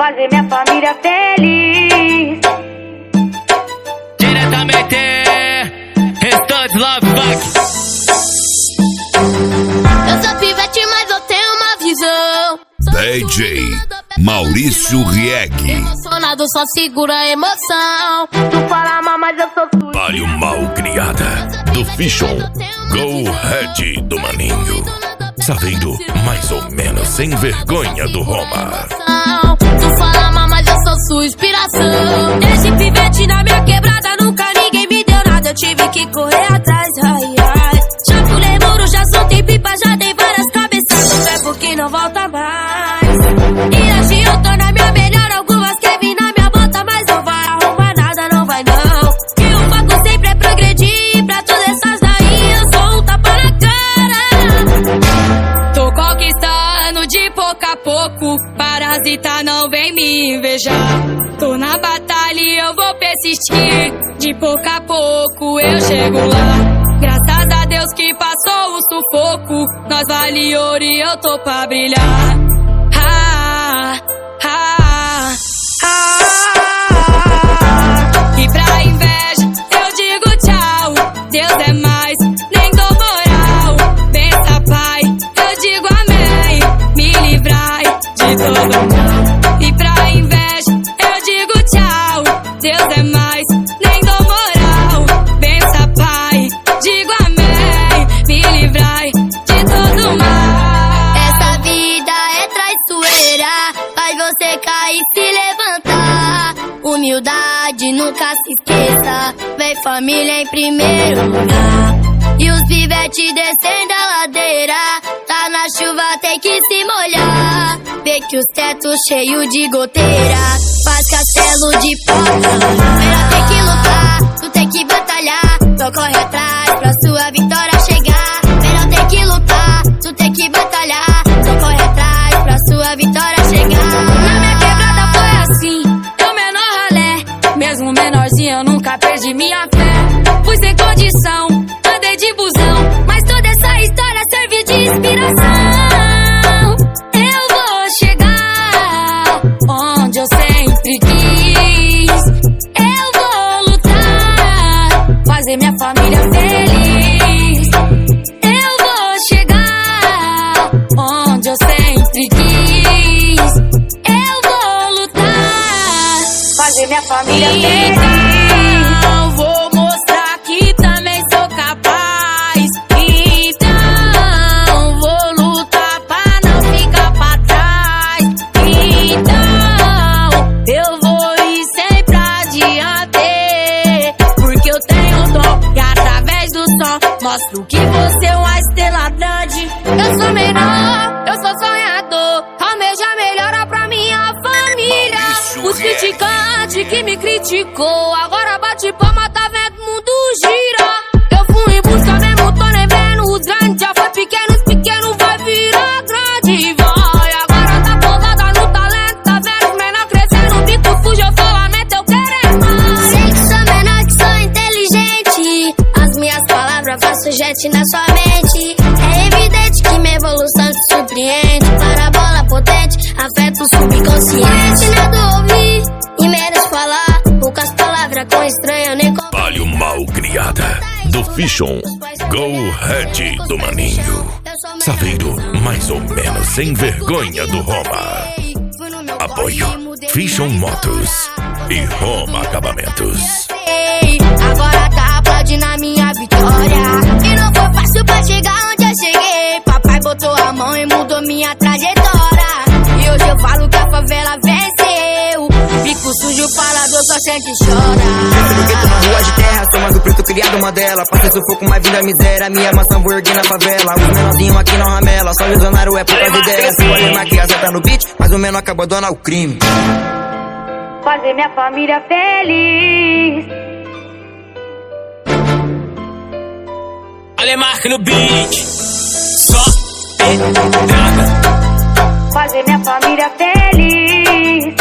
fazer minha família feliz. Diretamente, Restante Love Back. Eu sou pivete, mas eu tenho uma visão. DJ Maurício Rieg. Emocionado, só segura a emoção. Tu fala mal, mas eu sou sujo. Palio mal criada do Fichon. Go Red do Maninho. Saveiro mais ou menos sem vergonha do Roma. Tu fala mal, mas eu sou sua inspiração. Esse pivete na minha quebrada, nunca ninguém me deu nada. Eu tive que correr atrás, ai, ai. Já pulei muro, já soltei pipa, já dei várias cabeçadas. É porque não volta mais. E hoje eu tô na minha melhor. Algumas querem vir na minha bota, mas não vai arrumar nada, não vai não. E o foco sempre é progredir. Pra todas essas daí eu sou um tapa na cara. Tô conquistando de pouco a pouco. Parasita não vem me invejar. Tô na batalha e eu vou persistir. De pouco a pouco eu chego lá. Graças a Deus que passou o sufoco. Nós vale ouro e eu tô pra brilhar. E pra inveja eu digo tchau. Deus é mais, nem dou moral. Pensa pai, eu digo amém. Me livrai de todo mal. E pra inveja eu digo tchau. Deus é mais, nem dou moral. Pensa pai, digo amém. Me livrai de todo mal. Essa vida é traiçoeira, faz você cair e se levantar. Humildade nunca se esqueça, vem família em primeiro lugar. E os pivetes descendo a ladeira, tá na chuva tem que se molhar. Vê que os tetos cheios de goteira faz castelo de porta. Melhor tem que lutar, tu tem que batalhar. Então corre atrás pra sua vitória chegar. Melhor tem que lutar, tu tem que batalhar. Então corre atrás pra sua vitória chegar. Na minha quebrada foi assim, eu menor ralé. Mesmo menorzinho eu nunca perdi minha fé. Fui sem condição, andei de busão, mas toda essa história serve de inspiração. Eu vou chegar onde eu sempre quis. Eu vou lutar, fazer minha família feliz. Eu vou chegar onde eu sempre quis. Eu vou lutar, Fazer minha família feliz. então vou mostrar que também sou capaz. Então vou lutar pra não ficar pra trás. Então eu vou ir sempre adiante, porque eu tenho um dom e através do som mostro que você é uma estrela grande. Eu sou menor, eu sou sonhador, almeja melhora pra minha família. Os criticantes que me criticou, agora bate palma, tá vendo o mundo gira. Eu fui em busca mesmo, tô nem vendo os grandes. Já foi pequeno vai virar grande. Vai, agora tá pousada no talento, tá vendo os menor crescendo, o bico fugiu, eu só lamento, eu quero mais. Sei que sou menor, que sou inteligente, as minhas palavras faço jet na sua mente. É evidente que minha evolução te surpreende. Parabola potente, afeta o subconsciente. Nada ouvir e menos falar, poucas palavras com estranho eu nem Palio mal criada do Fichon. Go Red do Maninho. Saveiro mais ou menos sem vergonha do Roma. Apoio Fichon Motos e Roma Acabamentos. Agora tá aplaudindo a minha vitória. E não foi fácil pra chegar onde eu cheguei. Papai botou a mão e mudou minha trajetória. E hoje eu falo que a favela venceu. Bico sujo, falador, só sente e chora. Cresci no gueto na rua de terra, sou mais do preto criado uma dela. Passei sufoco, mas vida miséria, minha maçã vou erguer na favela. Os menorzinhos aqui não ramela, só visionário é poucas ideias. Se o alemão que acerta no beat, mas o menor acaba dando ao crime. Fazer minha família feliz. Alemarque no beat. Só pedrada. Fazer minha família feliz.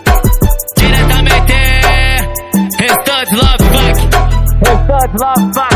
Diretamente, Restante Love Back. Restante Love Back.